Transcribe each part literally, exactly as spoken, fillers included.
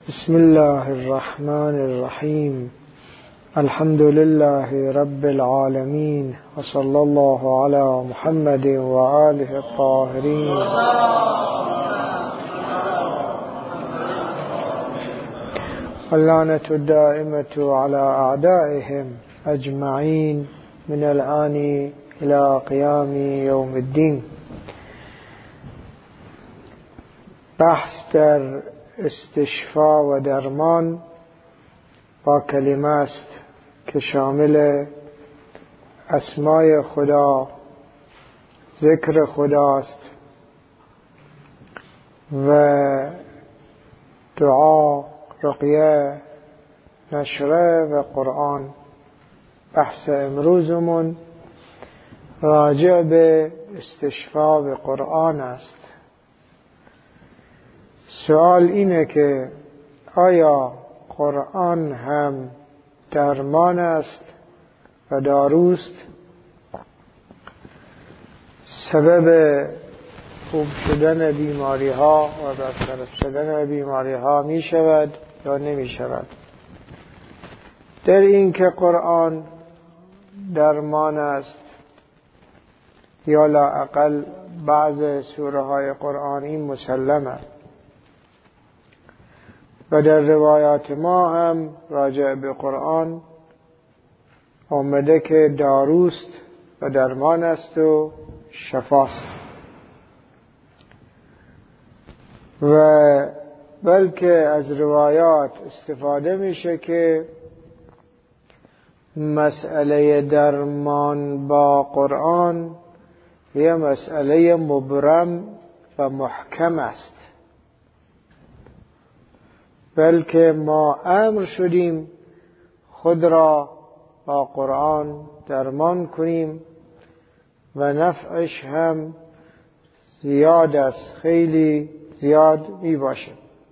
بسم الله الرحمن الرحیم. الحمد لله رب العالمین و صلی الله علی محمد و آله الطاهرین. اللعنة الدائمة على أعدائهم أجمعين من الآن إلى قيام يوم الدين. بحث در استشفا و درمان با کلمه است که شامل اسمای خدا، ذکر خداست و دعا، رقیه، نشره و قرآن. بحث امروزمون راجع به استشفا به قرآن است. سوال اینه که آیا قرآن هم درمان است و داروست؟ سبب خوب شدن بیماری ها و برطرف شدن بیماری ها می شود یا نمی شود؟ در این که قرآن درمان است یا لااقل بعض سوره های قرآنی مسلم است. و در روایات ما هم راجع به قرآن آمده که داروست و درمان است و شفاست. و بلکه از روایات استفاده میشه که مسئله درمان با قرآن یه مسئله مبرم و محکم است، بلکه ما امر شدیم خود را با قرآن درمان کنیم و نفعش هم زیاد است، خیلی زیاد می باشه.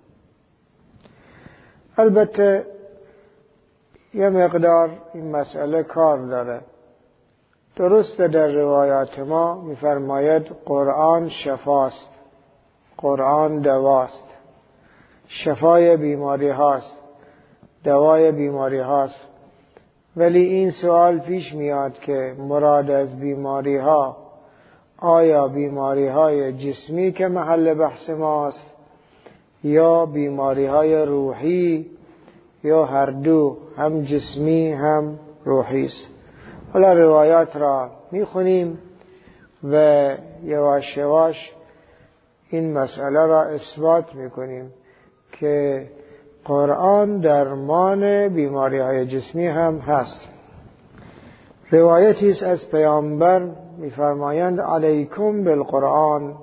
البته یه مقدار این مسئله کار داره. درست در روایات ما می فرماید قرآن شفاست، قرآن دواست، شفای بیماری هاست، دوای بیماری هاست. ولی این سوال پیش میاد که مراد از بیماری ها آیا بیماری های جسمی که محل بحث ماست یا بیماری های روحی، یا هر دو، هم جسمی هم روحی است؟ حالا روایات را میخونیم و یواش یواش این مسئله را اثبات میکنیم که قرآن درمان بیماری های جسمی هم هست. روایتی است از پیامبر می‌فرمایند علیکم بالقرآن،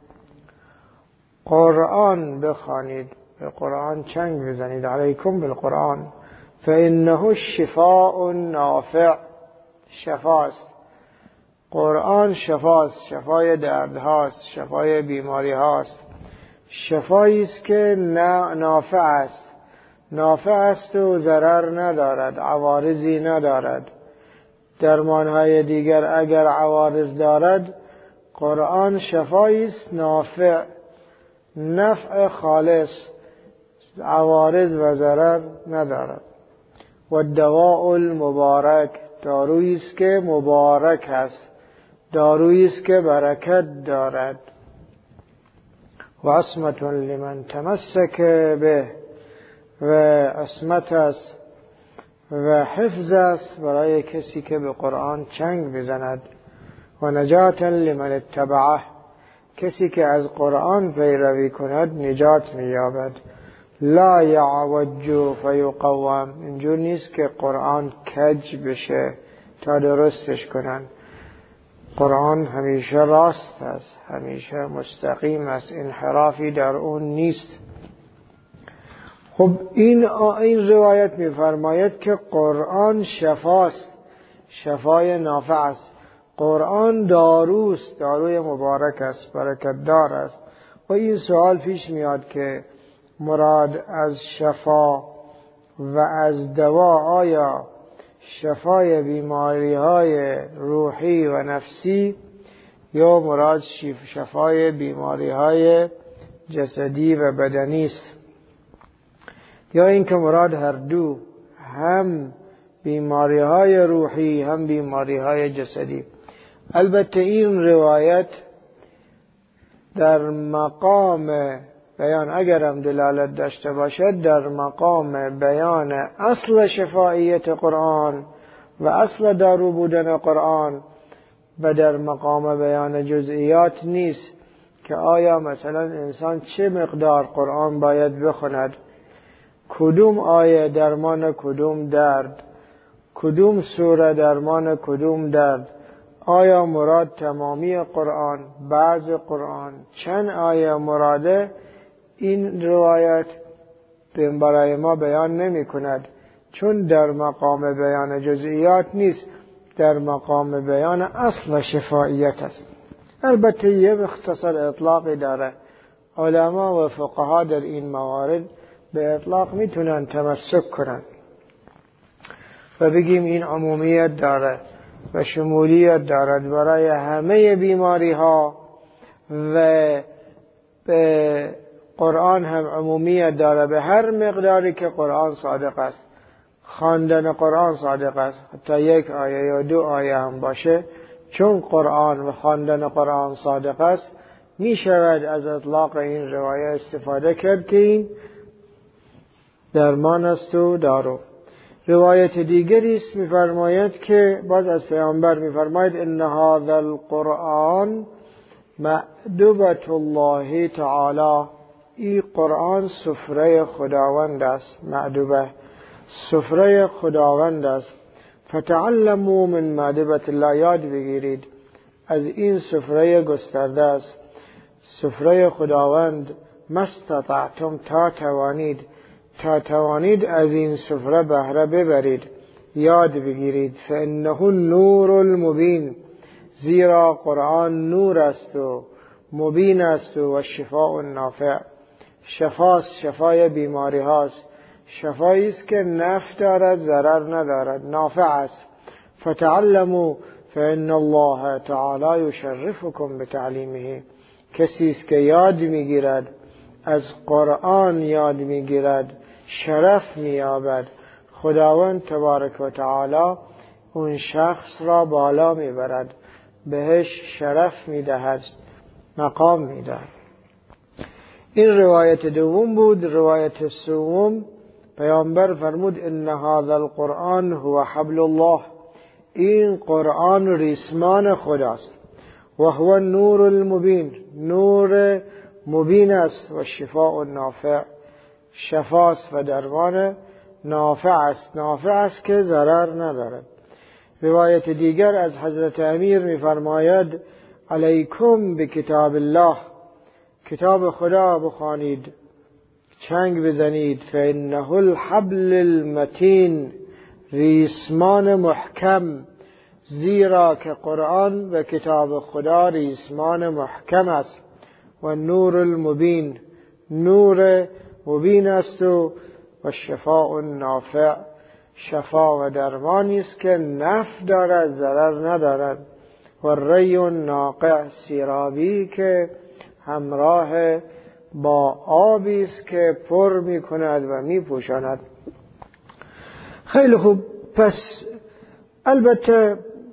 قرآن بخوانید، به قرآن چنگ بزنید. علیکم بالقرآن فانه شفاء نافع، شفاست. قرآن شفاست، شفای درد هاست، شفای بیماری هاست، شفایی است که نافع است، نافع است و ضرر ندارد، عوارضی ندارد. درمانهای دیگر اگر عوارض دارد، قرآن شفایی است نافع، نفع خالص، عوارض و ضرر ندارد. و دواء المبارک، دارویی است که مبارک است، دارویی است که برکت دارد. و عصمت لمن تمسک به، و عصمت است و حفظ است برای کسی که به قرآن چنگ بزند. و نجات لمن اتبعه، کسی که از قرآن پیروی کند نجات می‌یابد. لا یعوج فیقوم، اینجور نیست که قرآن کج بشه تا درستش کنن. قرآن همیشه راست است، همیشه مستقیم است، انحرافی در اون نیست. خب این این روایت می‌فرماید که قرآن شفاست، شفای نافع است. قرآن داروست، داروی مبارک است، برکت دار است. و این سوال پیش میاد که مراد از شفا و از دوا آیا شفای بیماری های روحی و نفسی یا مراد شفای بیماری های جسدی و بدنی است؟ یا این که مراد هر دو، هم بیماری های روحی هم بیماری های جسدی. البته این روایت در مقام بیان اگرم دلالت داشته باشد در مقام بیان اصل شفاییت قرآن و اصل دارو بودن قرآن و در مقام بیان جزئیات نیست که آیا مثلا انسان چه مقدار قرآن باید بخوند، کدوم آیه درمان کدوم درد، کدوم سوره درمان کدوم درد، آیا مراد تمامی قرآن، بعض قرآن، چند آیه مراده. این روایت برای ما بیان نمی کند، چون در مقام بیان جزئیات نیست، در مقام بیان اصل شفاییت است. البته یه باختصار اطلاقی داره، علما و فقها در این موارد به اطلاق میتونن تمسک کنن و بگیم این عمومیت داره و شمولیت دارد برای همه بیماری ها و به قرآن هم عمومیت داره به هر مقداری که قرآن صادق است. خواندن قرآن صادق است، حتی یک آیه یا دو آیه هم باشه، چون قرآن و خواندن قرآن صادق است می شود از اطلاق این روایه استفاده کرد که این درمان است و دارو. روایت دیگری است می‌فرماید که باز از پیامبر می‌فرماید ان هذا القرآن مأدبة الله تعالی، این قرآن سفره خداوند است. مأدبه سفره خداوند است. فتعلموا من مأدبة الله، یاد بگیرید از این سفره گسترده است، سفره خداوند. مستطعتم، تا توانید، تا توانید از این سفره بهره ببرید، یاد بگیرید. فانه النور المبین، زیرا قرآن نور است و مبین است و شفاء النافع، شفاست، شفای بیماری هاست، شفایی است که نفع دارد ضرر ندارد، نافع است. فتعلموا فان الله تعالی یشرفکم بتعلیمه، کسی است که یاد میگیرد از قرآن، یاد میگیرد شرف مییابد. خداوند تبارک و تعالی اون شخص را بالا میبرد، بهش شرف میدهد، مقام میدهد. این روایت دوم بود. روایت سوم پیامبر فرمود ان هذا القرآن هو حبل الله، این قرآن ریسمان خداست. و هو النور المبین، نور مبین است. و شفاء النافع، شفاست و درمان نافع است، نافع است که ضرر ندارد. روایت دیگر از حضرت امیر می‌فرماید علیکم بکتاب الله، کتاب خدا بخوانید، چنگ بزنید. فانه الحبل المتین، ریسمان محکم، زیرا که قرآن و کتاب خدا ریسمان محکم است. و نور المبین، نور مبین است و و شفاء النافع، شفا و درمانی است که نفع دارد ضرر ندارد. و ری الناقع، سیرابی که همراه با آبی است که پر می کند و می پوشاند. خیلی خوب. پس البته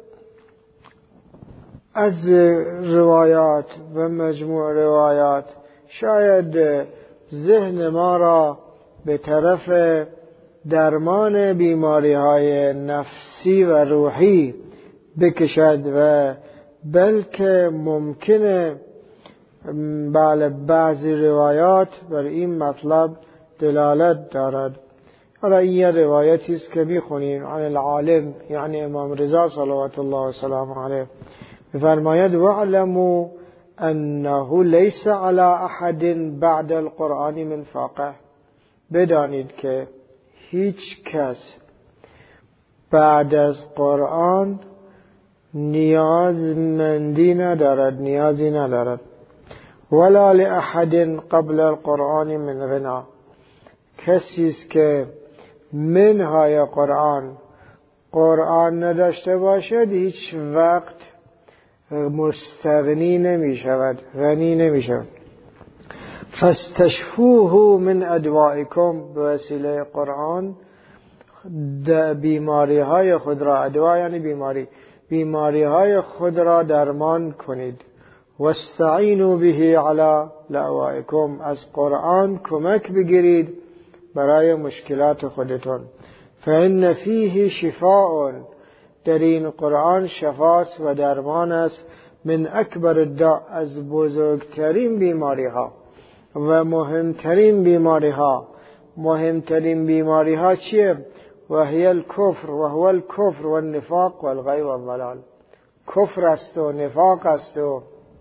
از روایات و مجموع روایات شاید ذهن ما را به طرف درمان بیماری های نفسی و روحی بکشد و بلکه ممکنه بله بعضی روایات بر این مطلب دلالت دارد. حالا این یه روایتی است که میخونیم عن العالم، یعنی امام رضا صلوات الله و سلام علیه، میفرماید واعلموا انه لیس علی احد بعد القرآن من فاقه، بدانید که هیچ کس بعد از قرآن نیازمندی ندارد، نیازی ندارد. ولا لأحد قبل القرآن من غنا، کسی است که منهای قرآن قرآن نداشته باشد هیچ وقت مستغنی نمی شود، غنی نمی شود. فاستشفوه من ادوائکم، به وسیله قرآن بیماری های خود را، ادوا یعنی بیماری، بیماری های خود را درمان کنید. واستعینوا به علی لأوائکم، از قرآن کمک بگیرید برای مشکلات خودتون. فإن فیه شفاء، در این قرآن شفاست و درمان است. من اکبر الداء، از بزرگترین بیماری ها و مهمترین بیماری ها. مهمترین بیماری ها چیه؟ وهی الکفر و هو الکفر و النفاق و الغی و الضلال. کفر است و نفاق است و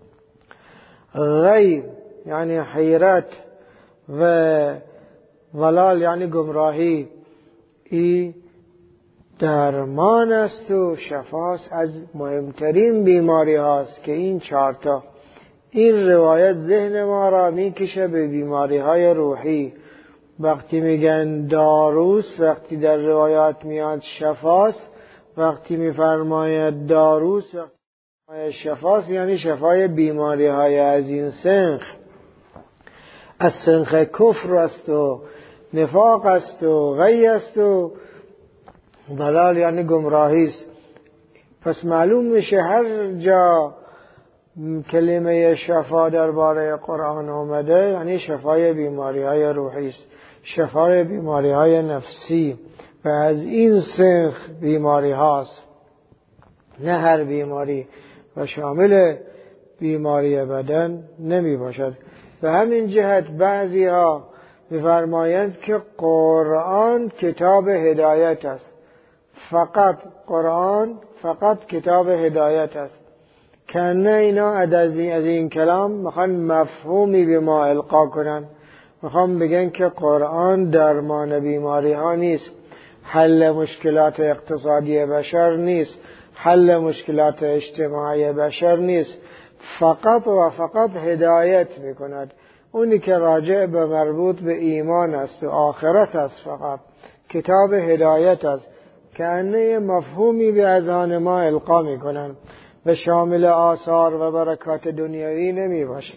غی یعنی حیرت و ضلال یعنی گمراهی. ای درمان است و شفاست از مهمترین بیماری هاست که این چارتا. این روایت ذهن ما را میکشه به بیماری های روحی. وقتی میگن داروس، وقتی در روایات میاد شفاست، وقتی میفرماید داروس وقتی شفاست یعنی شفای بیماری های از این سنخ. از سنخ کفر است و نفاق است و غی است و ضلال یعنی گمراهی است. پس معلوم میشه هر جا کلمه شفا درباره قرآن آمده یعنی شفای بیماری های روحی است، شفای بیماری های نفسی و از این سنخ بیماری هاست، نه هر بیماری و شامل بیماری بدن نمی باشد. و همین جهت بعضی ها می‌فرمایند که قرآن کتاب هدایت است. فقط قرآن فقط کتاب هدایت است. کنه اینا از این, از این کلام میخوان مفهومی به ما القا کنن، میخوان بگن که قرآن درمان بیماری ها نیست، حل مشکلات اقتصادی بشر نیست، حل مشکلات اجتماعی بشر نیست، فقط و فقط هدایت میکند. اونی که راجع به مربوط به ایمان است و آخرت است، فقط کتاب هدایت است. کنه مفهومی به اذهان ما القا میکنن و شامل آثار و برکات دنیوی نمی باشه.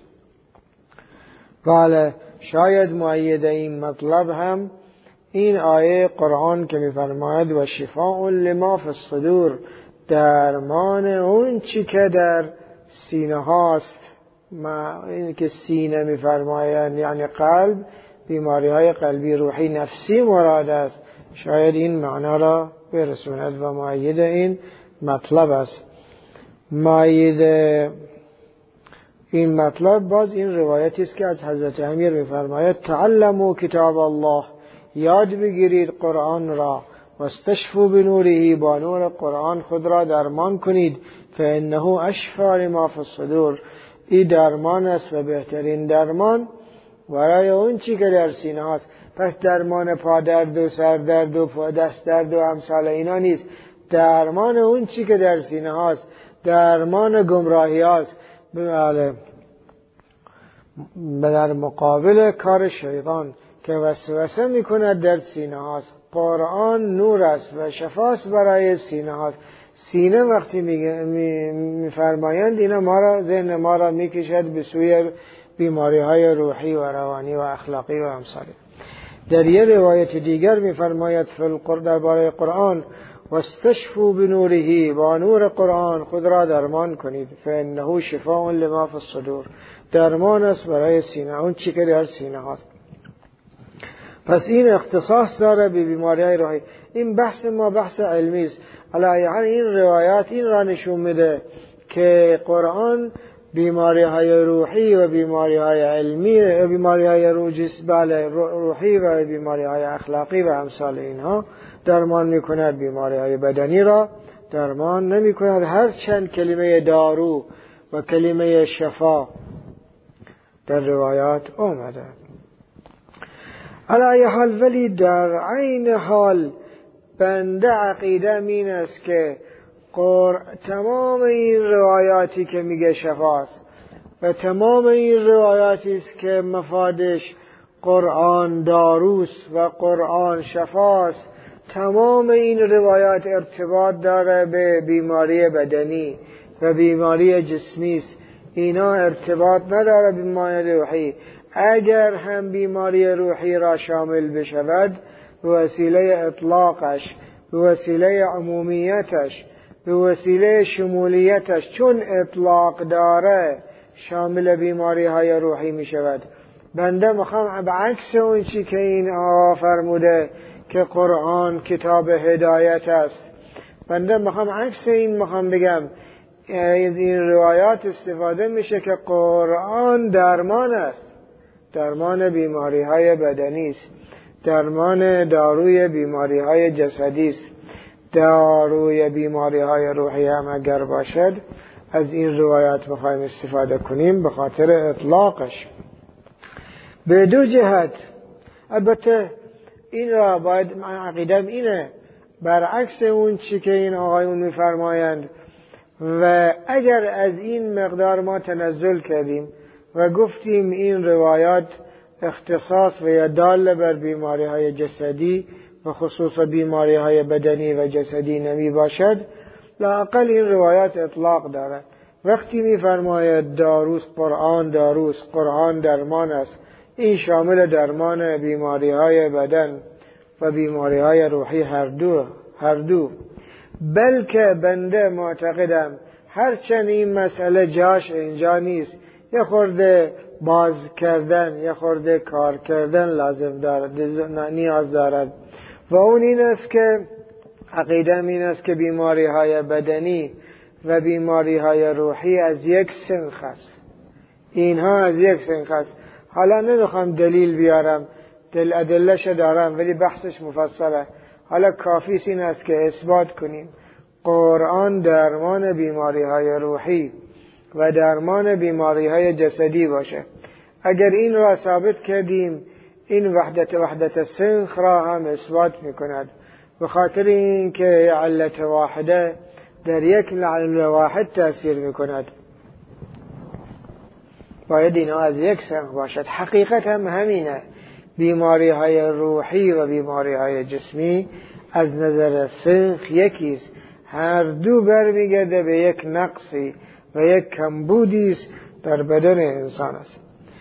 بله، شاید مؤید این مطلب هم این آیه قرآن که میفرماید و شفاء لما فی الصدور، درمان اون چی که در سینه هاست. ما این که سینه میفرماید یعنی قلب، بیماری های قلبی روحی نفسی مراد است. شاید این معنا را برسوند و مؤید این مطلب است. مؤید این مطلب باز این روایتی است که از حضرت امیر میفرماید تعلموا کتاب الله، یاد بگیرید قرآن را، و استشفوا بنوره، با نور قرآن خود را درمان کنید. فانه اشفا لما فی الصدور، این درمان است و بهترین درمان برای اون چی که در سینه هاست. پس درمان پادرد و سردرد و دست درد و امثال اینا نیست، درمان اون چی که در سینه هاست، درمان گمراهی هاست. بله، در مقابل کار شیطان که وسوسه میکند در سینه هاست، قرآن نور است و شفاست برای سینه هاست. سینه وقتی میفرمایند می اینا ما را، ذهن ما را میکشد به سوی بیماری های روحی و روانی و اخلاقی و امثال. در یه روایت دیگر میفرماید فی القرآن، درباره قرآن، واستشفوا بنوره، با نور قرآن خود را درمان کنید. فانه شفاء لما فی الصدور، درمان است برای سینه، اون چی که در سینه هاست. پس این اختصاص داره به بیماری های روحی. این بحث ما بحث علمی است. علاوه این روایات این را نشون میده که قرآن بیماری های روحی و بیماری های علمی و بیماری های روحی و بیماری های اخلاقی و امثال اینها درمان میکند، بیماری های بدنی را درمان نمی کند. هر چند کلمه دارو و کلمه شفا در روایات اومده. علی حال، ولی در عین حال بنده عقیده این است که تمام این روایاتی که میگه شفاست و تمام این روایاتی است که مفادش قرآن داروست و قرآن شفاست، تمام این روایات ارتباط داره به بیماری بدنی و بیماری جسمی است. اینا ارتباط نداره به بیماری روحی. اگر هم بیماری روحی را شامل بشود به وسیله اطلاقش، به وسیله عمومیتش، به وسیله شمولیتش، چون اطلاق داره شامل بیماری های روحی می شود. بنده میخوام بعکس اون چی که این آقا فرموده که قرآن کتاب هدایت است، بنده میخوام عکس این میخوام بگم از این روایات استفاده میشه که قرآن درمان است، درمان بیماری های بدنی است، درمان داروی بیماری های جسدی است. داروی بیماری های روحی هم اگر باشد از این روایات میخوایم استفاده کنیم به خاطر اطلاقش. به دو جهت البته این را باید، من عقیدم اینه برعکس اون چی که این آقایون میفرمایند، و اگر از این مقدار ما تنزل کردیم و گفتیم این روایات اختصاص و یا دال بر بیماری های جسدی و خصوص بیماری های بدنی و جسدی نمی باشد، لااقل این روایات اطلاق دارد. وقتی میفرماید داروست قرآن، داروست قرآن درمان است، این شامل درمان بیماری های بدن و بیماری های روحی هر دو هر دو بلکه بنده معتقدم هرچند این مسئله جاش اینجا نیست، یه خورده باز کردن، یه خورده کار کردن لازم دارد، نیاز دارد، و اون این است که عقیدم این است که بیماری های بدنی و بیماری های روحی از یک سنخ است، اینها از یک سنخ است. حالا نمیخوام دلیل بیارم، دل ادلهش دارم ولی بحثش مفصله. حالا کافی این است که اثبات کنیم قرآن درمان بیماری های روحی و درمان بیماری های جسدی باشه. اگر این را ثابت کردیم این وحدت وحدت سنخ را هم اثبات میکند، به خاطر این که علت واحده در یک علت واحد تأثیر میکند، باید اینا از یک سنخ باشد. حقیقت هم همینه، بیماری های روحی و بیماری های جسمی از نظر سنخ یکیست، هر دو برمیگرده به یک نقصی و یک کمبودی است در بدن انسان است.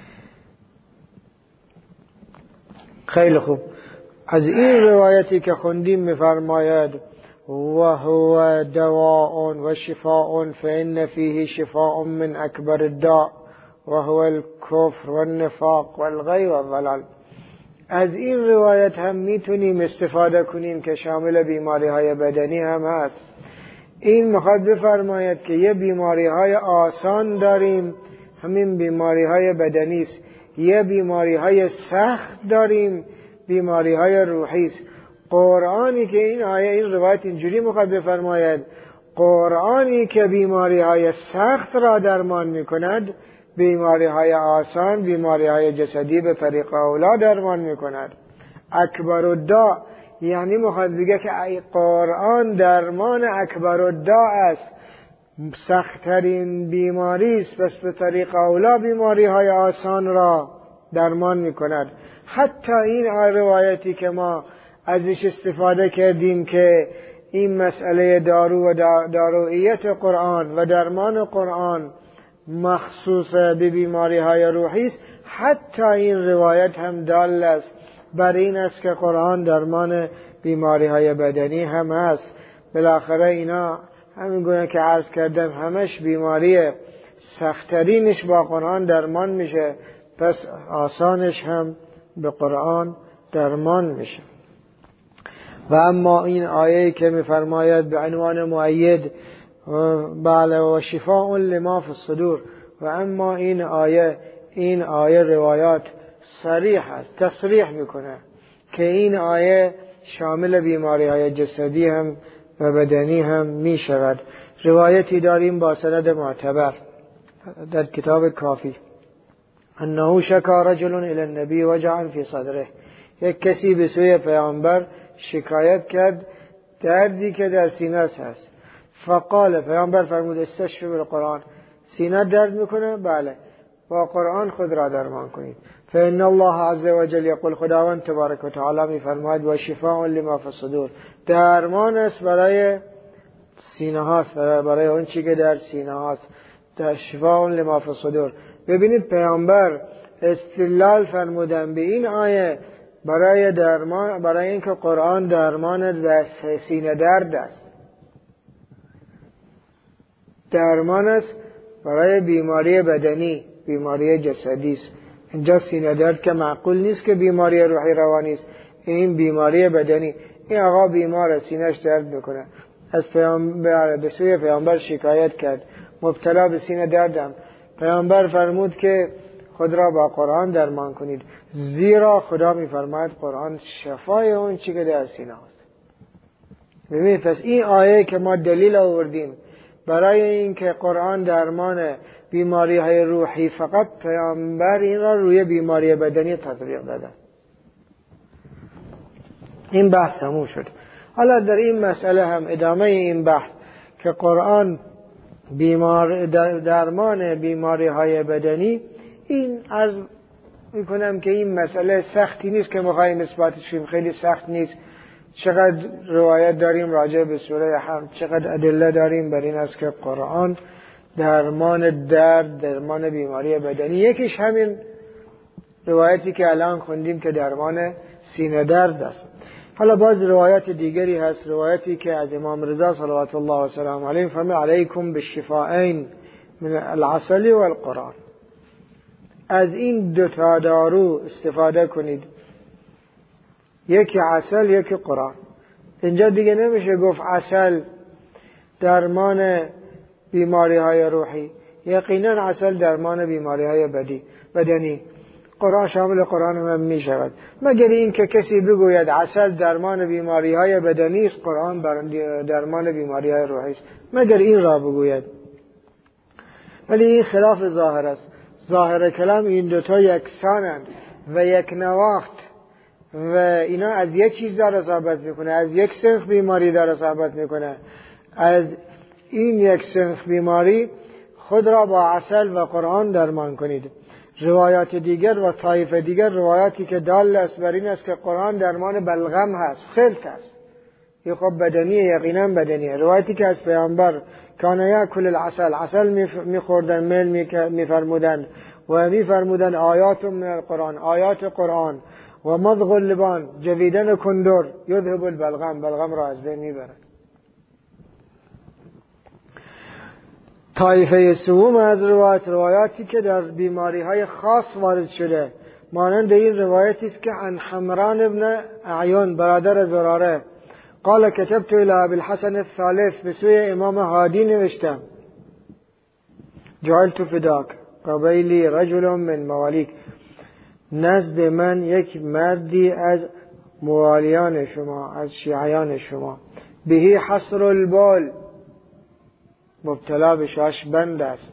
خیلی خوب، از این روایتی که خوندیم میفرماید و هو دواء و شفاء فإن فيه شفاء من اکبر الداء و هو الكفر والنفاق والغی والضلال. از این روایت هم میتونیم استفاده کنیم که شامل بیماری های بدنی هم هست. این میخواد بفرماید که یه بیماری های آسان داریم، همین بیماری های بدنی است، یه بیماری های سخت داریم، بیماری های روحی است. قرآنی که این آیه این روایت اینجوری میخواد بفرماید، قرآنی که بیماری های سخت را درمان میکند، بیماری های آسان، بیماری های جسدی به طریق اولا درمان میکند. اکبر الداء یعنی میخواد بگه که ای قرآن درمان اکبر الداء است، سختترین بیماری است، بس به طریق اولا بیماری های آسان را درمان میکند. حتی این روایتی که ما ازش استفاده کردیم که این مسئله دارو و داروییت قرآن و درمان قرآن مخصوص به بیماری های روحی است، حتی این روایت هم دال است بر این است که قرآن درمان بیماری های بدنی هم است. بالاخره اینا همین گونه که عرض کردم همش بیماری سخت‌ترینش با قرآن درمان میشه، پس آسانش هم به قرآن درمان میشه. و اما این آیه که میفرماید به عنوان مؤید بله و شفاء لما فی الصدور، و اما این آیه این آیه روایات صریح است، تصریح میکنه که این آیه شامل بیماری های جسدی هم و بدنی هم می شود. روایتی داریم با سند معتبر در کتاب کافی، انه شکا رجل الی النبی وجعا فی صدره، یک کسی به سوی پیامبر شکایت کرد دردی که در سینه‌اش هست. فقال، پیامبر فرمود استشفی بالقرآن، سینه درد میکنه؟ بله، با قرآن خود را درمان کنید. فإن الله عز وجل یقول، خداوند تبارک و تعالی میفرماید و شفاء لما فی الصدور، درمان است برای سینه هاست، برای اون چیزی که در سینه هاست، شفاء لما فی الصدور. ببینید پیامبر استدلال فرمودن به این آیه برای درمان، برای اینکه قرآن درمان سینه درد است، درمان است برای بیماری بدنی، بیماری جسدی است. اینجا سینه درد که معقول نیست که بیماری روحی روانی است، این بیماری بدنی. این آقا بیمار سینه‌اش درد میکنه، از پیامبر به سوی پیامبر شکایت کرد، مبتلا به سینه دردم. پیامبر فرمود که خود را با قرآن درمان کنید، زیرا خدا میفرماید قرآن شفای اون چی که در سینه است. ببینید، پس این آیه که ما دلیل آوردیم برای اینکه قرآن درمان بیماری های روحی، فقط پیامبر این را روی بیماری بدنی تطبیق داده. این بحث تموم شد. حالا در این مسئله هم ادامه این بحث که قرآن بیمار درمان بیماری های بدنی، این از میکنم که این مسئله سختی نیست که میخوایم اثباتش کنیم، خیلی سخت نیست. چقدر روایت داریم راجع به سوره حمد، چقدر ادله داریم بر این است که قرآن درمان درد، درمان بیماری بدنی. یکیش همین روایتی که الان خوندیم که درمان سینه درد است. حالا باز روایت دیگری هست، روایتی که از امام رضا صلوات الله و سلام علیه فرمود علیکم بالشفاءین من العسل و القرآن. از این دو تا دارو استفاده کنید، یکی عسل یکی قرآن. اینجا دیگه نمیشه گفت عسل درمان بیماری های روحی، یقینا عسل درمان بیماری های بدی بدنی. قرآن شامل قرآن هم می شود، مگر این که کسی بگوید عسل درمان بیماری های بدنی است، قرآن درمان بیماری های روحی است، مگر این را بگوید. ولی این خلاف ظاهر است. ظاهر کلام این دوتا یکسانند و یک نواخت و اینا از یک چیز داره اصابت میکنه، از یک سنخ بیماری داره اصابت میکنه. از این یک سنخ بیماری خود را با عسل و قرآن درمان کنید. روایات دیگر و طایفه دیگر روایاتی که دال است بر این است که قرآن درمان بلغم هست، خلط هست، یه خب بدنیه، یقینا بدنیه. روایتی که از پیامبر کان یاکل العسل، عسل میخوردن، میل میفرمودن و میفرمودن آیات من القرآن، آیات قرآن و مضغ اللبان، جویدن کندر، یذهب البلغم، بلغم را از بین میبرد. طایفه سوم از روایت، روایاتی که در بیماری های خاص وارد شده، مانند این روایتی است که عن حمران ابن اعیان برادر زراره قال كتبت الى ابي الحسن الثالث، به سوی امام هادی نوشتم جعلت فداک قبیلی رجل من موالیک، نزد من یک مردی از موالیان شما، از شیعیان شما، بهی حصر البال، مبتلا به شاش بند است،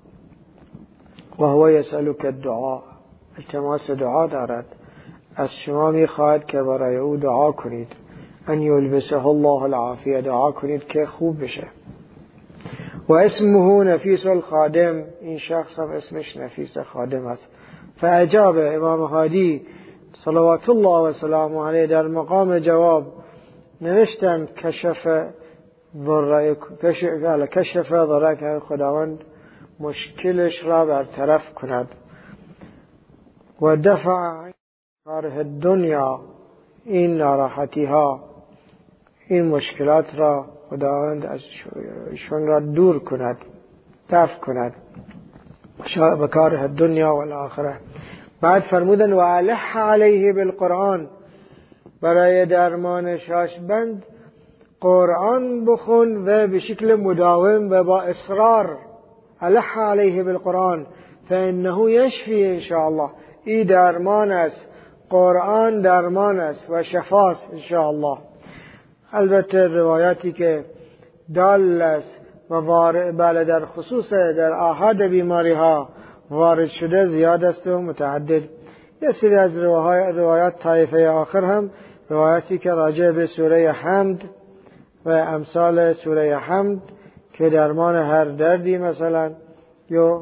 و هو یسألک الدعاء، التماس دعا دارد، از شما میخواهد که برای او دعا کنید، ان یلبسه الله العافیه، دعا کنید که خوب بشه. و اسمه نفیس الخادم، این شخص هم اسمش نفیس خادم است. فاجاب امام هادی صلوات الله و سلامه علیه در مقام جواب نوشتند کشف ذره کشف ذره که خداوند مشکلش را برطرف کند و دفع کاره دنیا، این ناراحتی ها، این مشکلات را خداوند از شون را دور کند، دفع کند، و کاره دنیا و الاخره. بعد فرمودن و الح علیه بالقرآن، برای درمان شاشبند قرآن بخون و به شکل مداوم و با اصرار. الح علیه بالقرآن فانه یشفی ان شاء الله، ای درمان است، قرآن درمان است و شفاست ان شاء الله. البته روایاتی که دال است و وارد بله در خصوص در آحاد بیماری ها وارد شده زیاد است و متعدد. یه سری از روایات طایفه آخر هم روایاتی که راجع به سوره حمد و امثال سوره حمد که درمان هر دردی مثلا یا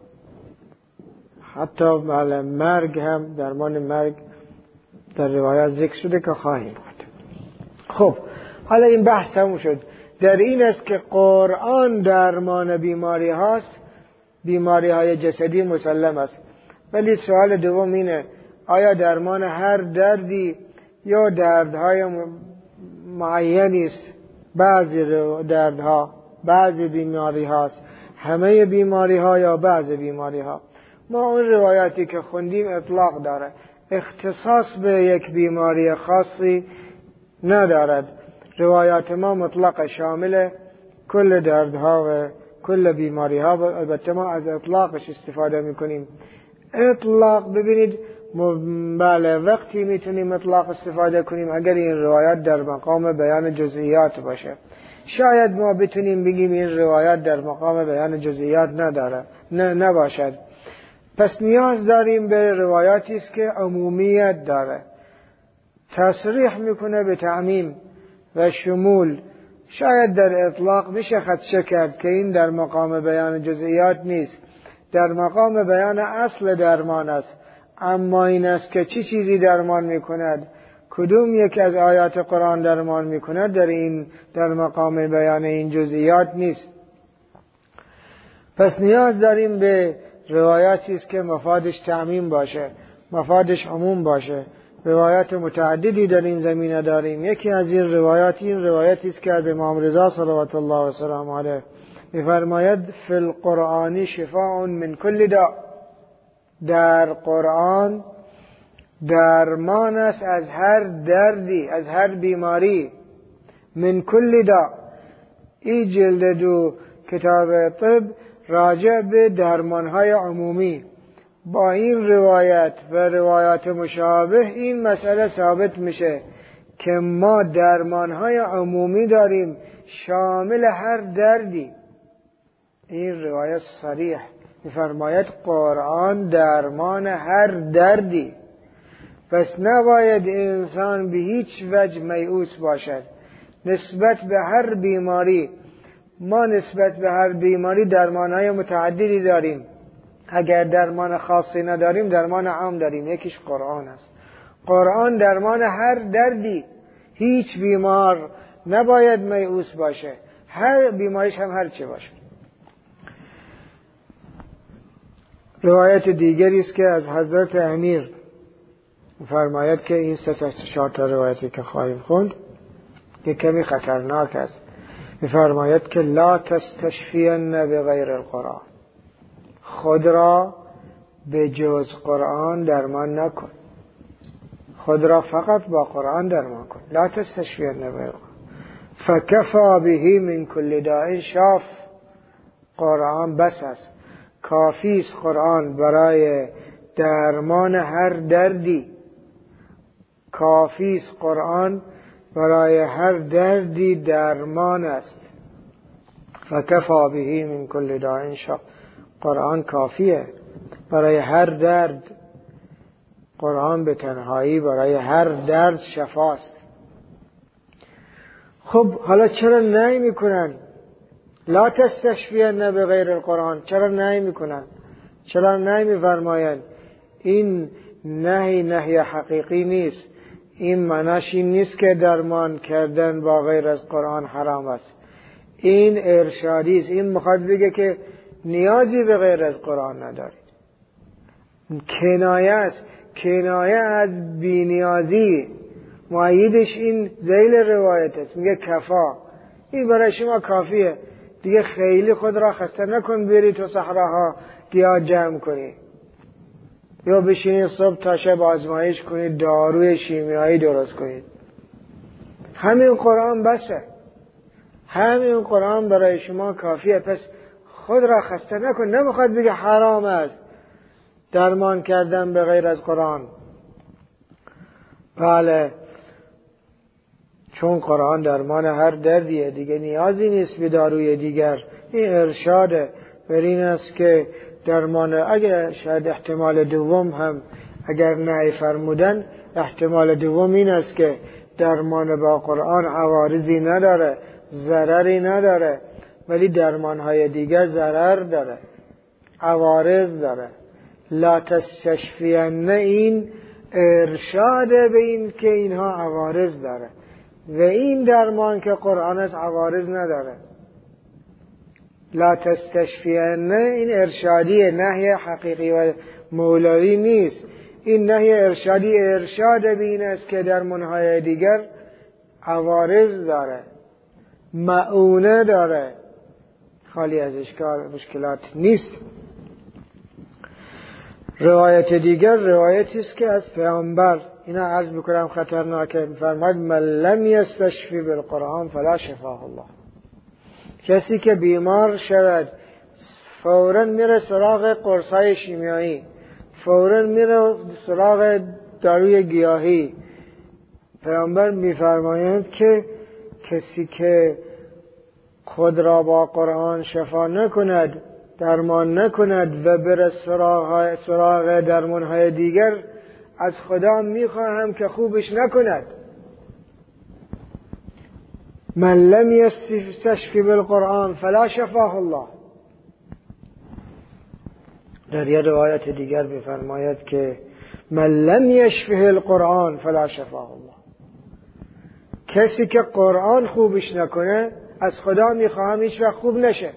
حتی بله مرگ هم، درمان مرگ در روایات ذکر شده که خواهیم بود. خب حالا این بحث تموم شد. در این است که قرآن درمان بیماری هاست، بیماری های جسدی مسلم است، ولی سوال دوم اینه آیا درمان هر دردی یا دردهای معینی است؟ بعضی دردها، بعضی بیماری هاست، همه بیماری ها یا بعضی بیماری ها؟ ما اون روایاتی که خوندیم اطلاق داره، اختصاص به یک بیماری خاصی ندارد. روایات ما مطلق شامل کل دردها و کل بیماری ها، البته ما از اطلاقش استفاده میکنیم. اطلاق ببینید بله وقتی میتونیم اطلاق استفاده کنیم اگر این روایات در مقام بیان جزئیات باشه. شاید ما بتونیم بگیم این روایات در مقام بیان جزئیات نداره نه نباشد، پس نیاز داریم به روایاتی است که عمومیت داره، تصریح میکنه به تعمیم و شمول. شاید در اطلاق میشه خدشه کرد که این در مقام بیان جزئیات نیست، در مقام بیان اصل درمان است. اما این است که چی چیزی درمان میکند، کدوم یک از آیات قرآن درمان میکند، در این در مقام بیان این جزئیات نیست. پس نیاز داریم به روایاتی است که مفادش تعمیم باشه، مفادش عموم باشه. روایات متعددی در این زمینه داریم. یکی از این روایات این روایتی است که از امام رضا صلوات الله و سلام علیه می‌فرماید فی القرآن شفاء من کل داء، در قرآن درمان است از هر دردی، از هر بیماری. من کل داء، این جلد دو کتاب طب راجع به درمانهای عمومی. با این روایت و روایات مشابه این مسئله ثابت میشه که ما درمانهای عمومی داریم شامل هر دردی. این روایت صریح می‌فرماید قرآن درمان هر دردی. پس نباید انسان به هیچ وجه میؤوس باشد نسبت به هر بیماری. ما نسبت به هر بیماری درمانهای متعددی داریم. اگر درمان خاصی نداریم درمان عام داریم، یکیش قرآن است. قرآن درمان هر دردی، هیچ بیمار نباید میؤوس باشه، هر بیماریش هم هر چه باشه. روایت دیگری است که از حضرت امیر فرماید که این سه تا چهار تا روایتی که خواهیم خوند که کمی خطرناک است. می‌فرماید که لا تستشفین بغیر القرآن، خود را به جز قرآن درمان نکن، خود را فقط با قرآن درمان کن. لا تستشفین بغیر القرآن فکفا به من کل داء شاف، قرآن بس است، کافی است قرآن برای درمان هر دردی، کافی است قرآن برای هر دردی درمان است. فکفا به من کل داء شاف، قرآن کافیه برای هر درد. قرآن به تنهایی برای هر درد شفاست. خب حالا چرا نهی میکنن لا تستشفین بغیر القرآن؟ چرا نهی میکنن؟ چرا نهی میفرمایند؟ این نهی نهی حقیقی نیست. این معناش این نیست که درمان کردن با غیر از قرآن حرام است. این ارشادی است. این میخواد بگه که نیازی به غیر از قرآن ندارید. کنایه است، کنایه از بی‌نیازی. مؤیدش این ذیل روایت است، میگه کفا، این برای شما کافیه دیگه، خیلی خود را خسته نکن بری تو صحراها گیاه جمع کنی یا بشینید صبح تا شب آزمایش کنید داروی شیمیایی درست کنید. همین قرآن بسه، همین قرآن برای شما کافیه. پس خود را خسته نکن. نمیخواد بگه حرام است درمان کردن به غیر از قرآن. بله، چون قرآن درمان هر دردیه دیگه، نیازی نیست به داروی دیگر. این ارشاده بر این است که درمان، اگر شاید احتمال دوم هم اگر نهی فرمودن، احتمال دوم این است که درمان با قرآن عوارضی نداره، ضرری نداره، ولی درمانهای دیگر ضرر داره، عوارض داره. لا تستشفین، این ارشاده به این که اینها عوارض داره و این درمان که قرآن از عوارض نداره. لا تستشفین این ارشادیه، نهی حقیقی و مولوی نیست. این نهی ارشادی ارشاد به این است که در منهای دیگر عوارض داره، معونه داره، خالی از اشکال مشکلات نیست. روایت دیگر روایتی است که از پیامبر، اینا عرض بکنم خطرناکه، فرمود من لم یستشفی بالقرآن فلا شفاه الله. کسی که بیمار شود فوراً میره سراغ قرصای شیمیایی، فوراً میره سراغ داروی گیاهی. پیامبر میفرمایند که کسی که خود را با قرآن شفا نکند، درمان نکند و بره سراغ, سراغ درمانهای دیگر، از خدا میخواهم که خوبش نکند. من لم یستشفی بالقرآن فلا شفاه الله. در یه روایت دیگر میفرماید که من لم یشفه القرآن فلا شفاه الله. کسی که قرآن خوبش نکنه از خدا میخواهم هیچ وقت خوب نشه.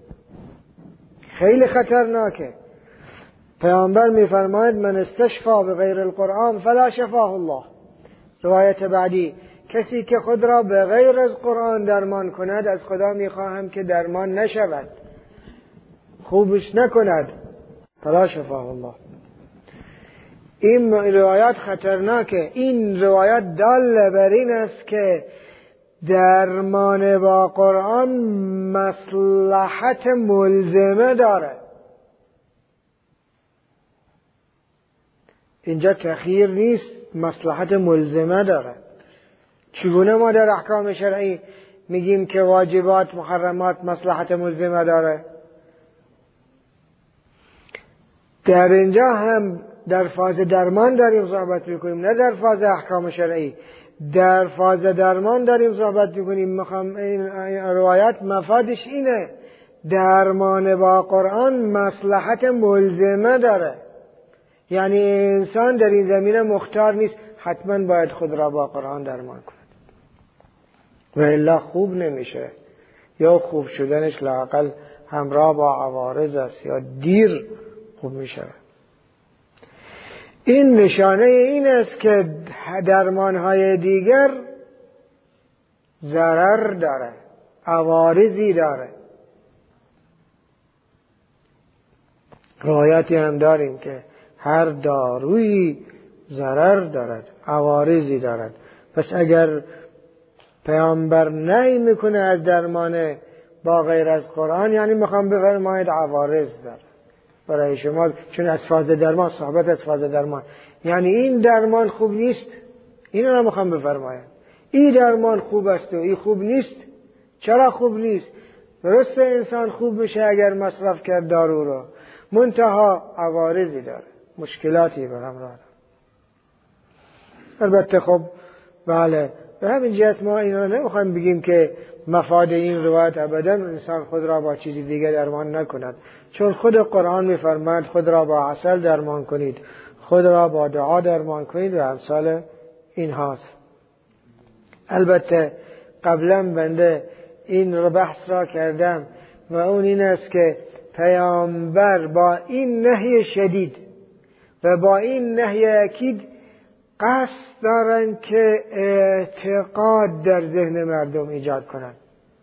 خیلی خطرناکه. پیامبر میفرماید من استشفا بغیر القرآن فلا شفاه الله. روایت بعدی کسی که خود را به غیر از قرآن درمان کند از خدا میخواهم که درمان نشود، خوبش نکند، فلا شفاه الله. این روایت خطرناکه. این روایت دال بر این است که درمان با قرآن مصلحت ملزمه داره. اینجا تخییر نیست، مصلحت ملزمه داره. چگونه ما در احکام شرعی میگیم که واجبات محرمات مصلحت ملزمه داره؟ در اینجا هم در فاز درمان داریم صحبت میکنیم، نه در فاز احکام شرعی. در فاز درمان داریم صحبت میکنیم. میخوام این روایت مفادش اینه، درمان با قرآن مصلحت ملزمه داره. یعنی انسان در این زمینه مختار نیست، حتما باید خود را با قرآن درمان کند و الا خوب نمیشه، یا خوب شدنش لااقل همراه با عوارض است یا دیر خوب میشه. این نشانه این است که درمانهای دیگر ضرر داره، عوارضی داره. روایتی هم داریم که هر دارویی ضرر دارد، عوارضی دارد. پس اگر پیامبر نهی میکنه از درمان با غیر از قرآن، یعنی میخوام بفرماید عوارض داره برای شما، چون از فاز درمان، صحبت از فاز درمان، یعنی این درمان خوب نیست. این رو میخوام بفرماید این درمان خوب است و این خوب نیست. چرا خوب نیست؟ درسته انسان خوب میشه اگر مصرف کرد دارو رو، منتها عوارضی داره، مشکلاتی به همراه داره. البته خب بله، به همین جهت ما اینا نمیخوایم بگیم که مفاد این روایت ابدا انسان خود را با چیزی دیگه درمان نکند، چون خود قرآن میفرماید خود را با عسل درمان کنید، خود را با دعا درمان کنید و امثال این هاست. البته قبلا بنده این رو بحث را کردم و اون این است که پیامبر با این نهی شدید و با این نهی اکید قصد دارن که اعتقاد در ذهن مردم ایجاد کنن.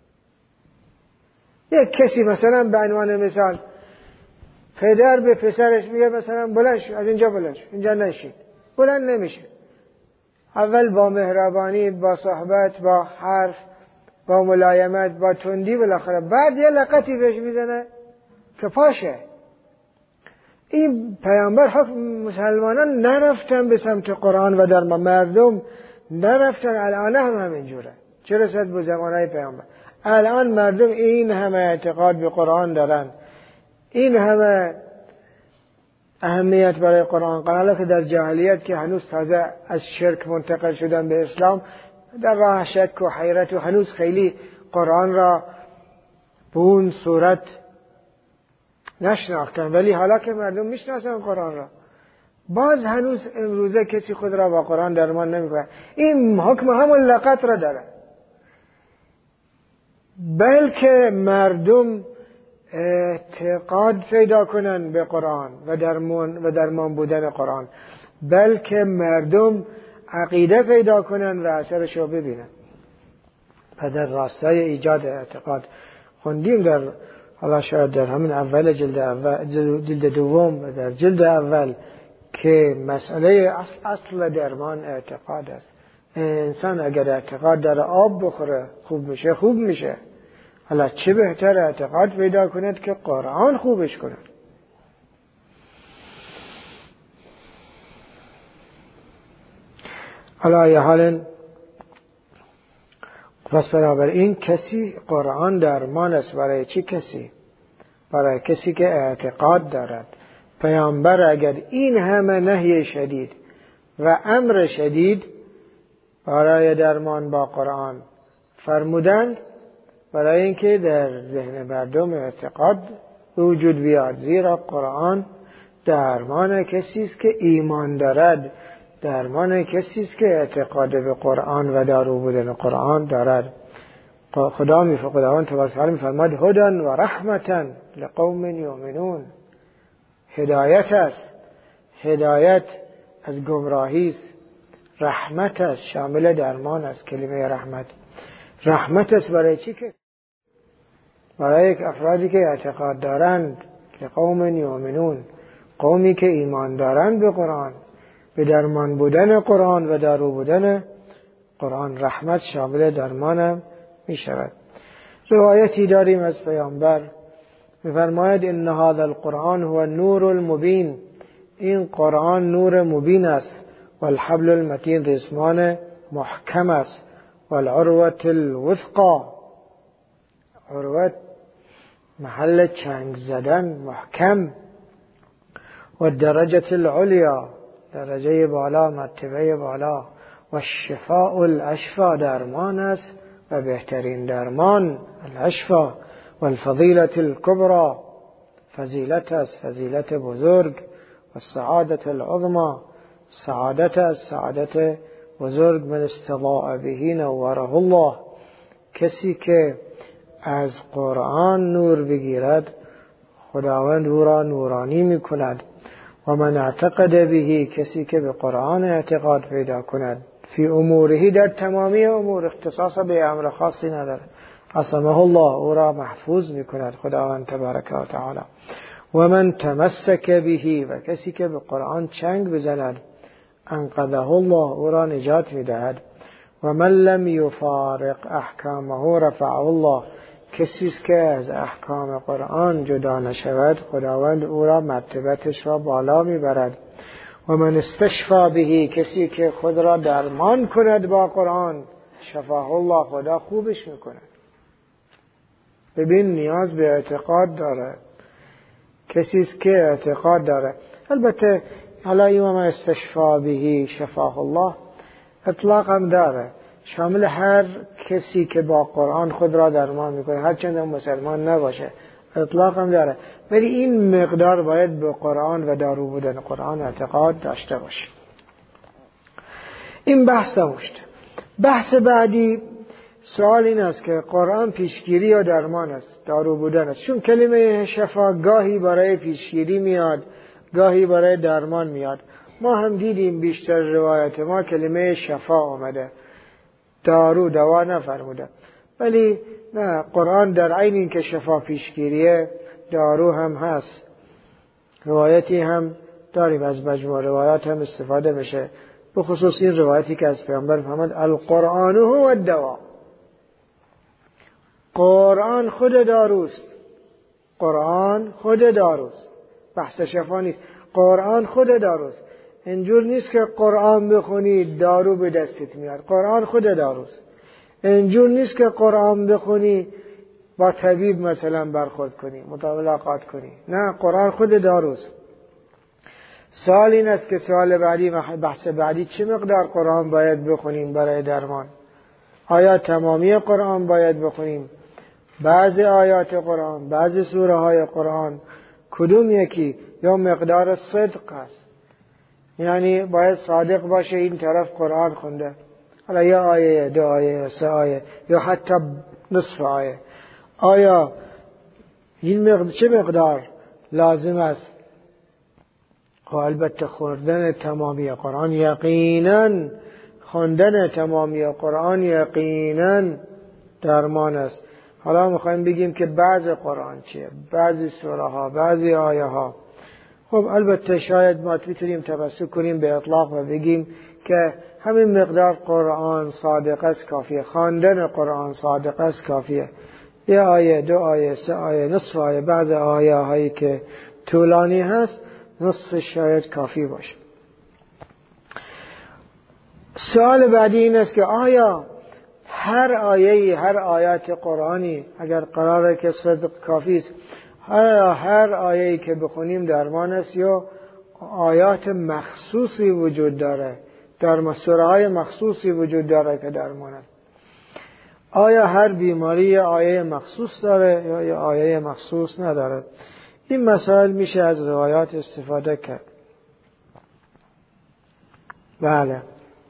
یک کسی مثلا به عنوان مثال پدر به پسرش میگه مثلا بلند شو، از اینجا بلند شو، اینجا نشین. بلند نمیشه. اول با مهربانی، با صحبت، با حرف، با ملایمت، با تندی، بالاخره بعد یه لقطی بهش میزنه که پاشه. این پیامبر حکم مسلمانان نرفتن به سمت قرآن و در مردم نرفتن. الان هم همینجوره، چه رسد به زمانهای پیامبر. الان مردم این همه اعتقاد به قرآن دارن، این همه اهمیت برای قرآن قراره که در جاهلیت که هنوز تازه از شرک منتقل شدن به اسلام، در راه شک و حیرت و هنوز خیلی قرآن را به اون صورت نشناختن. ولی حالا که مردم میشناسن قرآن را، باز هنوز امروزه کسی خود را با قرآن درمان نمیکنه. این حکم همون لقط را داره، بلکه مردم اعتقاد پیدا کنن به قرآن و درمان و درمان بودن قرآن، بلکه مردم عقیده پیدا کنن و اثرش رو ببینن. و در راستای ایجاد اعتقاد خوندیم در حالا شاید در همین اول جلد اول جلد دوم و در جلد اول که مسئله اصل اصل درمان اعتقاد است. انسان اگر اعتقاد در آب بخوره خوب میشه، خوب میشه. حالا چه بهتر اعتقاد پیدا کند که قرآن خوبش کند. حالا یه حال پس بنابراین کسی قرآن درمان است. برای چی کسی؟ برای کسی که اعتقاد دارد. پیامبر اگر این همه نهی شدید و امر شدید برای درمان با قرآن فرمودند، برای اینکه در ذهن مردم اعتقاد وجود بیاد، زیرا قرآن درمان کسی است که ایمان دارد، درمان کسی است که اعتقاد به قرآن و دارو بودن قرآن دارد. خدا می خداوند تبارک و تعالی می‌فرماید هدی و رحمتا لقوم یؤمنون. هدایت است، هدایت از گمراهی است، رحمت است، شامل درمان است. کلمه رحمت رحمت است برای چی؟ که برای یک افرادی که اعتقاد دارند، لقوم یؤمنون، قومی که ایمان دارند به قرآن، به درمان بودن قرآن و دارو بودن قرآن. رحمت شامل درمان می شود. روایتی داریم از پیامبر می‌فرماید ان هذا القرآن هو النور المبین. این قرآن نور مبین است. والحبل المتین، ریسمان محکم است. والعروة الوثقا، عروت محل چنگ زدن، محکم. والدرجة العلیا، درجه بالا، مرتبه بالا. والشفاء الاشفا، درمان است و بهترین درمان، الاشفا. والفضیلة الکبرى، فضیلت است، فضیلت بزرگ. والسعادة العظمى، سعادت است، سعادت بزرگ. من استضاء به نوره الله، کسی که از قرآن نور بگیرد خداوند او را نورانی می کند. و من اعتقد به، کسی که به قرآن اعتقاد پیدا کند، فی امورهی، در تمامی امور، اختصاص به امر خاصی نداره، عصمه الله، او را محفوظ می کند خداوند تبارک و تعالی. و من تمسک به، و کسی که به قرآن چنگ بزند، انقذه الله، او را نجات می دهد. و من لم یفارق احکامه رفعه الله، کسی است که از احکام قرآن جدا نشود خداوند او را مرتبتش را بالا می برد. و من استشفا به، کسی که خود را درمان کند با قرآن، شفاه الله، خدا خوبش می کند. ببین نیاز به اعتقاد داره، کسی است که اعتقاد داره. البته حالا این و من استشفا به شفاه الله اطلاق هم داره، شامل هر کسی که با قرآن خود را درمان میکنه، هرچند هم مسلمان نباشه، اطلاق هم داره. ولی این مقدار باید به قرآن و دارو بودن قرآن اعتقاد داشته باشه. این بحث داشت. بحث بعدی سوال این است که قرآن پیشگیری یا درمان است، دارو بودن است. چون کلمه شفا گاهی برای پیشگیری میاد، گاهی برای درمان میاد. ما هم دیدیم بیشتر روایت ما کلمه شفا آمده، دارو دوا نفرموده. ولی نه، قرآن در عین این که شفا پیشگیریه، دارو هم هست. روایتی هم داریم از مجموع روایات هم استفاده بشه، به خصوص این روایتی که از پیامبر فرمود القرآن هو الدوا. قرآن خود داروست، قرآن خود داروست، بحث شفا نیست. قرآن خود داروست. اینجور نیست که قرآن بخونی دارو به دستت میاد، قرآن خود داروست. اینجور نیست که قرآن بخونی با طبیب مثلا برخورد کنی، ملاقات کنی، نه، قرآن خود داروست. سوال این است که سوال بعدی، بحث بعدی، چه مقدار قرآن باید بخونیم برای درمان؟ آیا تمامی قرآن باید بخونیم؟ بعضی آیات قرآن، بعضی سوره های قرآن، کدوم یکی؟ یا مقدار صدق است، یعنی باید صادق باشه این طرف قرآن خونده، حالا یا آیه، دو آیه، سه آیه، یا حتی نصف آیه. آیا این مقدار چه مقدار لازم است؟ البته خوندن تمامی قرآن یقیناً خوندن تمامی قرآن یقیناً درمان است. حالا میخوایم بگیم که بعض قرآن چیه، بعضی سوره ها، بعضی آیه ها. خب البته شاید ما میتونیم توسط کنیم به اطلاق و بگیم که همین مقدار قرآن صادق است کافیه، خواندن قرآن صادق است کافیه. یه آیه، دو آیه، سه آیه، نصف آیه، بعض آیه هایی که طولانی هست نصف شاید کافی باشه. سوال بعدی این است که آیا هر آیه، هر آیات قرآنی اگر قراره که صدق کافی است، آیا هر آیه‌ای که بخونیم درمان است یا آیات مخصوصی وجود داره، در سوره های مخصوصی وجود داره که درمان است؟ آیا هر بیماری آیه مخصوص داره یا یا آیه مخصوص نداره؟ این مسائل میشه از روایات استفاده کرد. بله،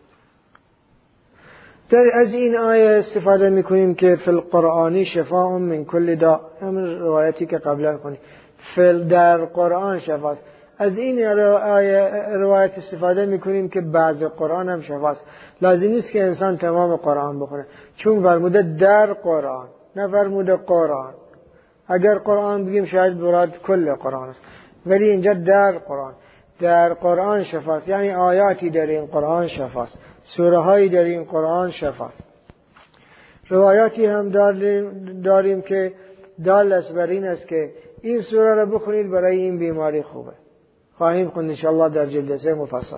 در از این آیه استفاده میکنیم که فی القرآنی شفاء من کل داء، همین روایتی که قبلا کنیم فی در قرآن شفاست. از این آیه روایت استفاده میکنیم که بعض قرآن هم شفاست. لازم نیست که انسان تمام قرآن بخونه، چون فرموده در قرآن، نه فرموده قرآن. اگر قرآن بگیم شاید مراد کل قرآن است، ولی اینجا در قرآن، در قرآن شفاست، یعنی آیاتی در این قرآن شفاست، سوره هایی در این قرآن شفاست. روایاتی هم داریم, داریم که دال است بر این است که این سوره را بخونید برای این بیماری خوبه. خواهیم خوند انشاءالله در جلد سه مفصل.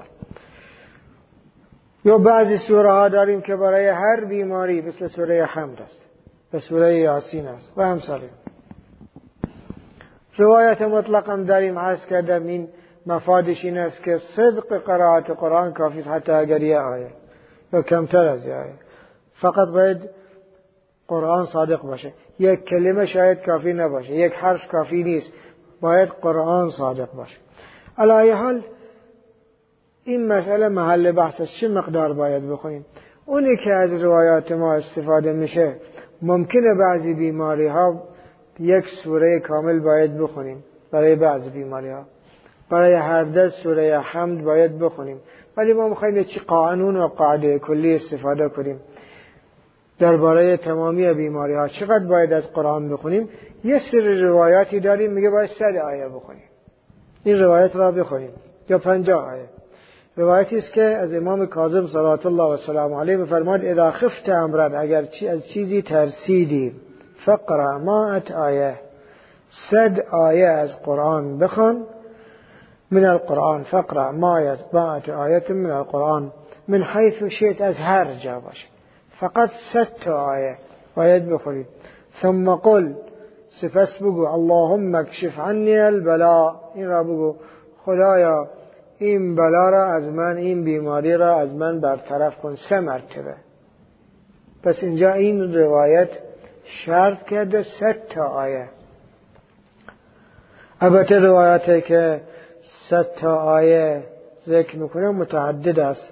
یا بعضی سوره ها داریم که برای هر بیماری، مثل سوره حمد است و سوره یاسین است و همسالین. روایت مطلق هم داریم، عرض کردم این مفادش این است که صدق قرائت قرآن کافی است، حتی اگر یه آیه یا کمتر از یه آیه، فقط باید قرآن صادق باشه. یک کلمه شاید کافی نباشه، یک حرف کافی نیست، باید قرآن صادق باشه. علی ای حال این مسئله محل بحث است، چه مقدار باید بخونیم. اونی که از روایات ما استفاده میشه، ممکنه بعضی بیماری ها یک سوره کامل باید بخونیم برای بعضی بیماری ها، برای هر دست سوره حمد باید بخونیم، ولی ما میخوایم چی قانون و قاعده کلی استفاده کنیم درباره تمامی بیماری ها. چقدر باید از قرآن بخونیم؟ یه سری روایاتی داریم میگه باید صد آیه بخونیم، این روایت را بخونیم، یا پنجاه آیه. روایتی است که از امام کاظم صلوات الله و سلام علیه میفرماد اذا خفت امرا، اگر چی از چیزی ترسیدی، فقرا مائت آیه، صد آیه از قرآن بخون. من القرآن فقرا مائت آیه من القرآن من حیث شئت، از هر جا باشه، فقط صد آیه باید بخونید. ثم قل، سپس بگو اللهم اکشف عنی البلاء، این را بگو خدایا این بلا را از من، این بیماری را از من برطرف کن، سه مرتبه. پس اینجا این روایت شرط کرده صد تا آیه. البته روایتی که صد تا آیه ذکر میکنه متعدد است.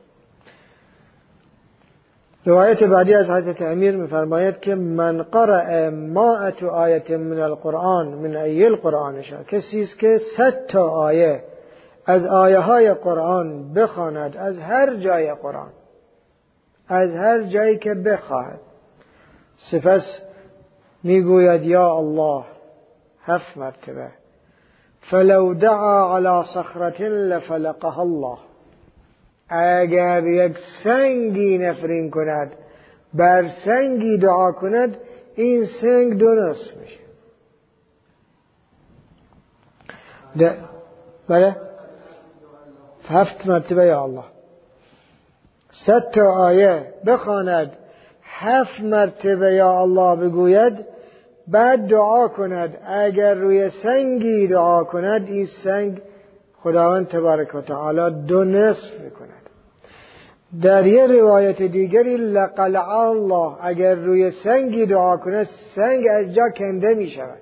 روایت بعدی از حضرت امیر میفرماید که من قرأ مائت آیه من القرآن من ای القرآن شا، کسی است که صد تا آیه از آیه های قرآن بخواند، از هر جای قرآن، از هر جایی که بخواهد، سپس میگوید یا الله هفت مرتبه، فلو دعا على صخرة لفلقها الله، اگر یک سنگی نفرین کند، بر سنگی دعا کند، این سنگ دو نصف میشه. بله هفت مرتبه یا الله، صد تا آیه بخواند، هفت مرتبه یا الله بگوید، بعد دعا کند، اگر روی سنگی دعا کند، این سنگ خداوند تبارک و تعالی دو نصف میکند. در یه روایت دیگری لقلع الله، اگر روی سنگی دعا کند، سنگ از جا کنده می شود.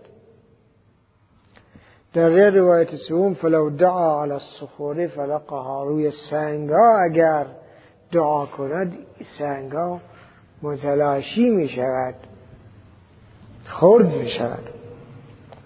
در یه روایت سوم فلو دعا علی الصخور فلقها، روی سنگا اگر دعا کند، سنگا متلاشی می شود، خرد می شود.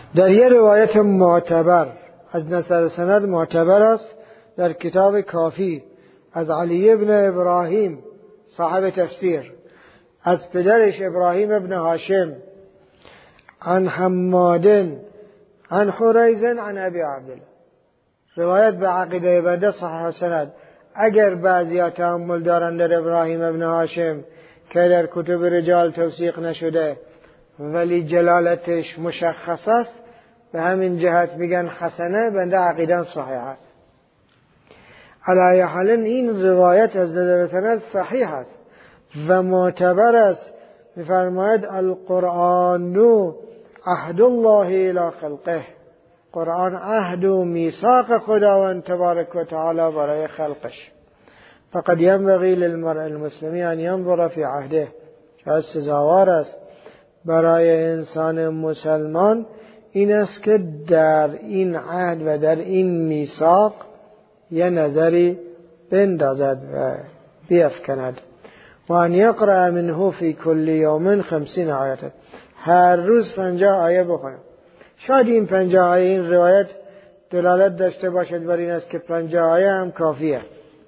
در یه روایت معتبر از نصر سند معتبر است در کتاب کافی از علی ابن ابراهیم صاحب تفسیر از پدرش ابراهیم ابن هاشم عن حماد عن حریز عن ابی عبدالله. روایت به عقیده بنده صحیح سند. اگر بعضی تأمل دارن در ابراهیم ابن هاشم که در کتب رجال توثیق نشده ولی جلالتش مشخص است، به همین جهت میگن حسنه، بنده عقیدم صحیح است. علی حال این روایت از نظر سند صحیح است و معتبر است. میفرماید القرآن عهد الله الی خلقه، قرآن عهد و میثاق خداوند تبارک و تعالی برای خلقش. فقد ينبغي للمرء المسلمی ان ينظر في عهده، چه سزاوار است برای انسان مسلمان این است که در این عهد و در این میثاق یه نظری بندازد و بیفکند. و ان یقرأ منه فی کل یوم خمسین آیت، هر روز پنجاه آیه بخونه. شاید این پنجاه آیه این روایت دلالت داشته باشد بر این است که پنجاه آیه هم کافیه،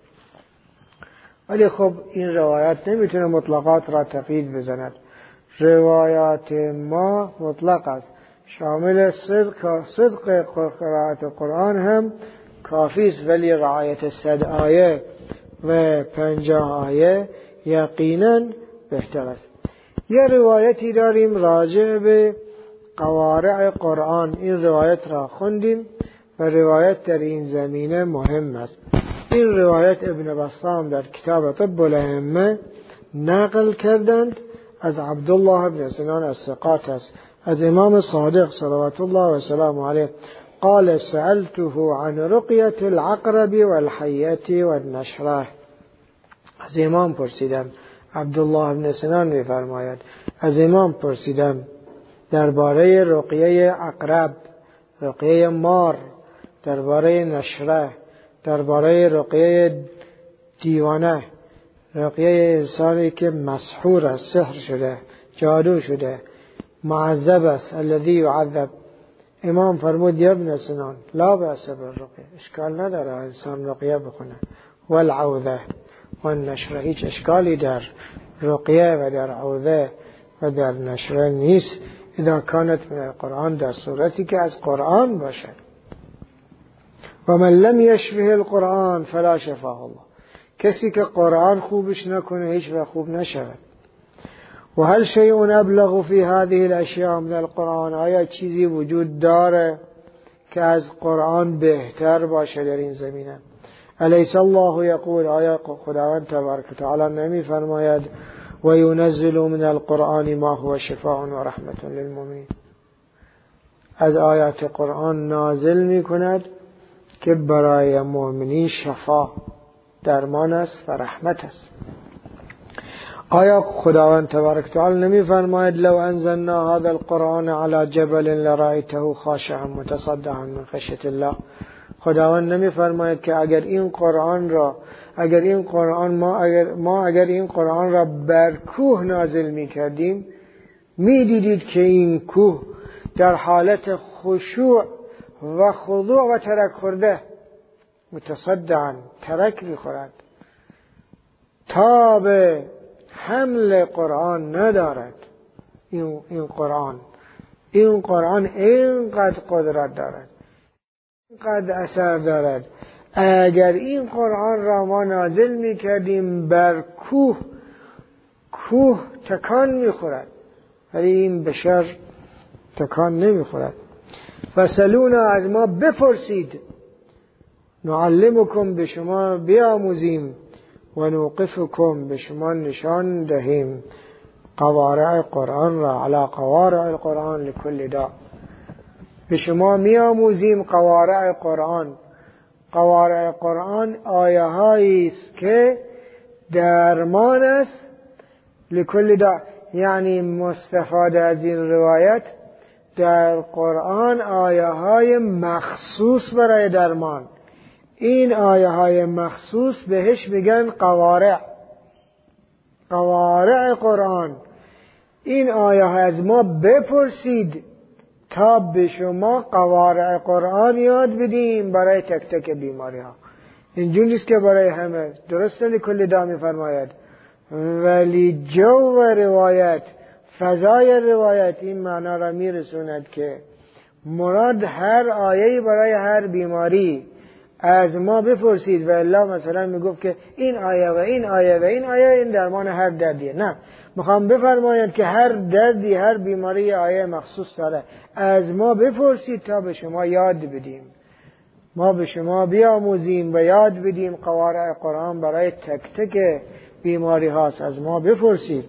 ولی خب این روایت نمیتونه مطلقات را تقیید بزند. روایات ما مطلق است، شامل صدق صدق قرائت قرآن هم کافی است، ولی رعایت صد آیه و پنجاه آیه یقینا بهتر است. یه روایتی داریم راجع به قوارع قرآن، این روایت را خوندیم و روایت در این زمینه مهم است. این روایت ابن بسام در کتاب طب الائمه نقل کردند از عبدالله بن سنان الثقات است، از امام صادق صلوات الله و سلام علیه قال سألته عن رقية العقرب والحية والنشرة. از امام پرسیدم، عبدالله بن سنان می‌فرماید از امام پرسیدم درباره رقیه عقرب، رقیه مار، درباره نشره، درباره رقیه دیوانه، رقیه انسانی که مسحور است، سحر شده، جادو شده، معذب است، الذي يعذب. امام فرمود یا ابن سنان لا بأس بالرقیه، اشکال نداره انسان رقیه بکنه، والعوذه والنشره، هیچ اشکالی در رقیه و در عوذه و در نشره نیست اذا كانت من القرآن، در صورتی که از قرآن باشد. و من لم یشفه القرآن فلا شفاه الله، کسی که قرآن خوبش نکنه هیچ وقت خوب نشود. و هل شیء ابلغ فی هذه الاشیاء من القرآن، آیا چیزی وجود داره که از قرآن بهتر باشه در این زمینه؟ الیس الله یقول، آیا خداوند تبارک و تعالی نمی فرماید و ینزل من القرآن ما هو شفاء و رحمت للمؤمنین، از آیات قرآن نازل می کند که برای مؤمنین شفا، درمان است و رحمت است. آیا خداوند تبارک و تعالی نمی فرماید لو انزلنا هذا القرآن على جبل لرأيته خاشعا متصدعا من خشیة الله، خداوند نمی فرماید که اگر این قرآن را اگر این قرآن ما اگر ما اگر این قرآن را بر کوه نازل می کردیم می دیدید که این کوه در حالت خشوع و خضوع و ترک خورده، متصدعا، ترک می خورد، تاب حمل قرآن ندارد. این این قرآن این قرآن اینقدر قدرت دارد، اینقدر اثر دارد. اگر این قرآن را ما نازل می کردیم بر کوه، کوه تکان می خورد، ولی این بشر تکان نمی خورد. فسلونا، از ما بپرسید، نعلمکم، به شما بیاموزیم، و نوقفکم، به شما نشان دهیم، قوارع قرآن را، علی قوارع القرآن لکل داء، به شما میاموزیم قوارع قرآن. قوارع قرآن آیه هایی است که درمان است لکل داء، یعنی مستفاده از این روایت در قرآن آیه های مخصوص برای درمان. این آیه های مخصوص بهش میگن قوارع، قوارع قرآن. این آیه ها از ما بپرسید، تا به شما قوارع قرآن یاد بدیم برای تک تک بیماری ها. اینجور نیست که برای همه، درسته کل دا می فرماید، ولی جو روایت، فضای روایت این معنا را می رسوند که مراد هر آیه‌ای برای هر بیماری از ما بپرسید و الله مثلا می گفت که این آیه و این آیه و این آیه این درمان هر دردیه. نه، میخوام بفرماید که هر دردی، هر بیماری آیه مخصوص داره، از ما بپرسید تا به شما یاد بدیم، ما به شما بیاموزیم و یاد بدیم قوارع قرآن برای تک تک بیماری هاست، از ما بپرسید.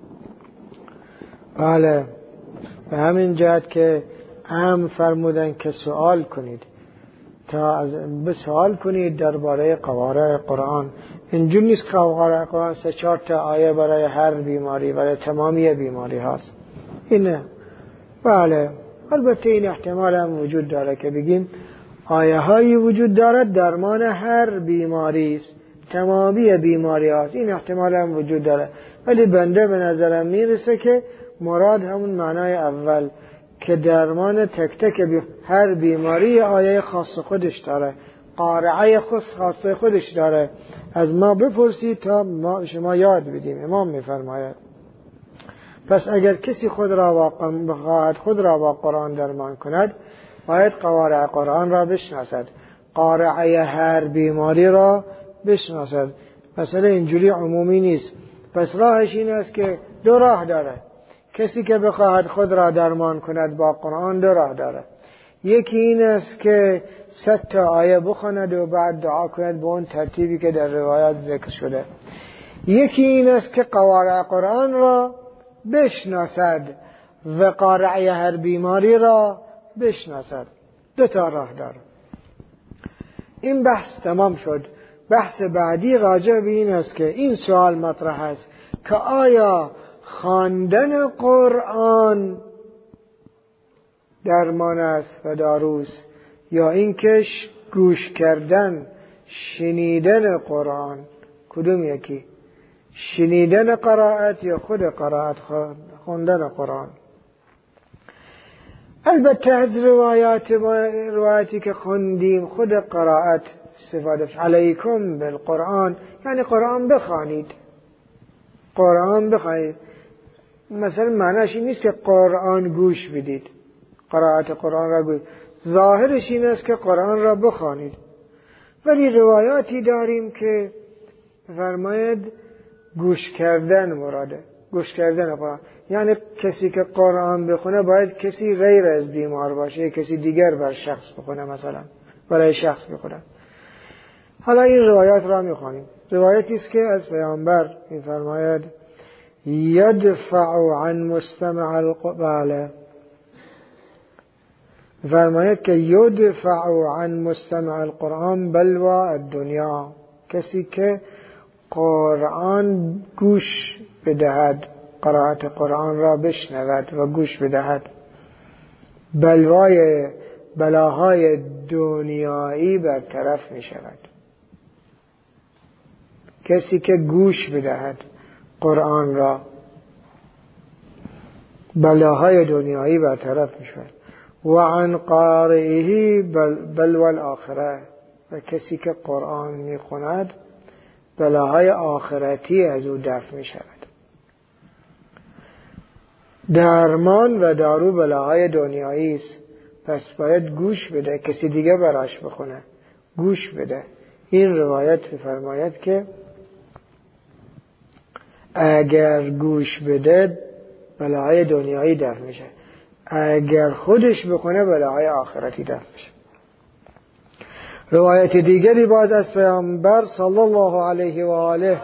بله، به همین جهت که هم فرمودن که سوال کنید، تا از بسوال کنید درباره قوارع قرآن. اینجور نیست قوارع قرآن سه چهار تا آیه برای هر بیماری، برای تمامی بیماری هاست. اینه. بله، البته این احتمال هم وجود داره که بگیم آیه هایی وجود دارد درمان هر بیماری است، تمامی بیماری هاست، این احتمال هم وجود داره، ولی بنده به نظرم میرسه که مراد همون معنای اول که درمان تک تک بی... هر بیماری آیه خاص خودش داره، قارعه خاص خودش داره، از ما بپرسید تا ما شما یاد بدیم. امام میفرماید پس اگر کسی خود را با بخواهد خود را با قرآن درمان کند، باید قوارع قرآن را بشناسد، قارعه هر بیماری را بشناسد. مثلا اینجوری عمومی نیست. پس راهش این است که دو راه داره. کسی که بخواهد خود را درمان کند با قرآن دو راه داره. یکی این است که صد تا آیه بخواند و بعد دعا کند به اون ترتیبی که در روایات ذکر شده. یکی این است که قوارع قرآن را بشناسد و قارعه هر بیماری را بشناسد. دو تا راه داره. این بحث تمام شد. بحث بعدی راجع به این است که این سوال مطرح است که آیا خواندن قرآن درمان است و داروست، یا اینکه گوش کردن، شنیدن قرآن؟ کدوم یکی؟ شنیدن قرائت یا خود قرائت، خواندن قرآن؟ البته از روایات روایاتی که خوندیم خود قرائت استفاده، علیکم بالقرآن یعنی قرآن بخوانید، قرآن بخوانید. مثلا معنیش این نیست که قرآن گوش بدید، قرائت قرآن را گوش، ظاهرش این است که قرآن را بخوانید. ولی روایاتی داریم که فرماید گوش کردن مراده، گوش کردن قرآن یعنی کسی که قرآن بخونه باید کسی غیر از بیمار باشه، کسی دیگر بر شخص بخونه، مثلا برای شخص بخونه. حالا این روایات را میخوانیم. روایتی است که از پیامبر میفرماید یدفع عن مستمع القرآن، فرماید که یدفع عن مستمع القرآن بلوا الدنیا، کسی که قرآن گوش بدهد، قرائت قرآن را بشنود و گوش بدهد، بلوای بلاهای دنیایی برطرف می شود. کسی که گوش بدهد قرآن را، بلاهای دنیایی برطرف می شود. و عن قارئه بلوى الاخره، و کسی که قرآن می خوند بلاهای آخرتی از او دفع می شود. درمان و دارو بلاهای دنیایی است، پس باید گوش بده، کسی دیگه براش بخونه، گوش بده. این روایت می‌فرماید که اگر گوش بده بلاهای دنیایی دفع میشه، اگر خودش بخونه بلاهای آخرتی دفع میشه. روایت دیگری باز از پیامبر صلی الله علیه و آله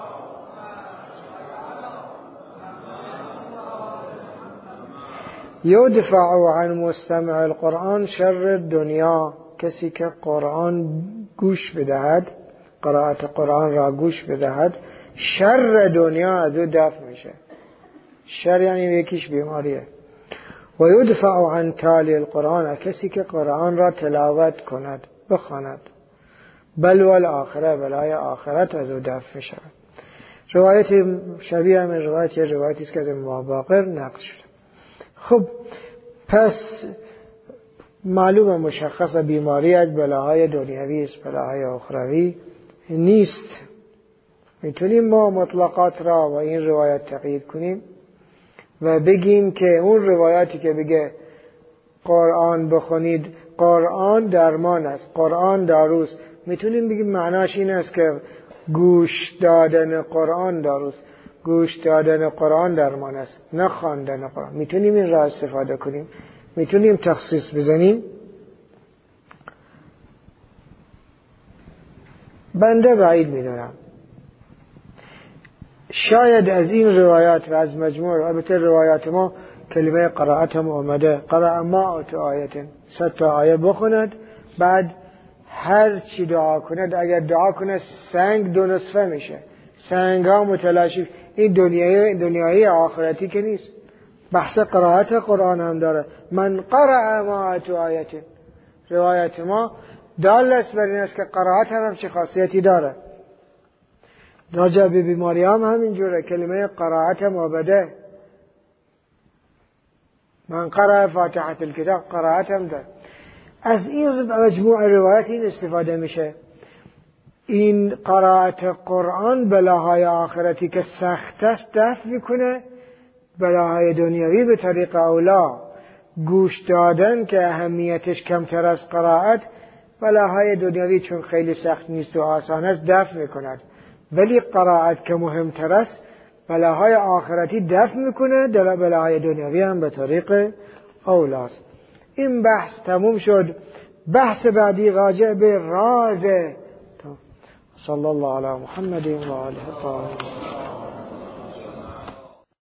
یدفع عن مستمع القرآن شر دنیا، کسی که قرآن گوش بدهد، قرائت قرآن را گوش بدهد، شر دنیا از او دفع میشه. شر یعنی یکیش بیماریه. و یدفع عن تالی القرآن، کسی که قرآن را تلاوت کند، بخواند، بلوى الاخره، بلای آخرت از او دفع میشه. روایت شبیه همین روایت یه روایتی است که از ابو باقر نقل شده. خب پس معلوم مشخص بیماری از بلاهای دنیوی است، بلاهای اخروی نیست. میتونیم ما مطلقات را و این روایت تقیید کنیم و بگیم که اون روایاتی که بگه قرآن بخونید، قرآن درمان است، قرآن داروست، میتونیم بگیم معناش این است که گوش دادن قرآن داروست، گوش دادن قرآن درمان است، نه خواندن قرآن. میتونیم این را استفاده کنیم، میتونیم تخصیص بزنیم. بنده بعید میدونم شاید از این روایات و از مجموع البته روایات ما کلمه قرائت هم اومده، قرأ ما تو آیت، صد تا آیه بخوند، بعد هر چی دعا کند، اگر دعا کند سنگ دو نصفه میشه، سنگ ها متلاشی. این دنیای دنیای آخرتی که نیست. بحث قرائت قرآن هم داره، من قرأ ما تو آیت. روایت ما دال است بر این است که قرائت هم چه خاصیتی داره. راجع به بیماری هم همینجوره، کلمه قرائت هم آبده، من قرأ فاتحة الكتاب قرائت هم داره. از این مجموع روایت این استفاده میشه. این قرائت قرآن بلاهای آخرتی که سخت است دفع میکنه، بلاهای دنیوی به طریق اولا. گوش دادن که اهمیتش کمتر از قرائت، بلاهای دنیوی چون خیلی سخت نیست و آسان است دفع میکند، ولی قرائت که مهمتر است بلاهای آخرتی دفع میکنه، در بلاهای دنیوی هم به طریق اولاست. این بحث تموم شد. بحث بعدی راجع به راز. صلی الله علی محمد و آله الطاهرین.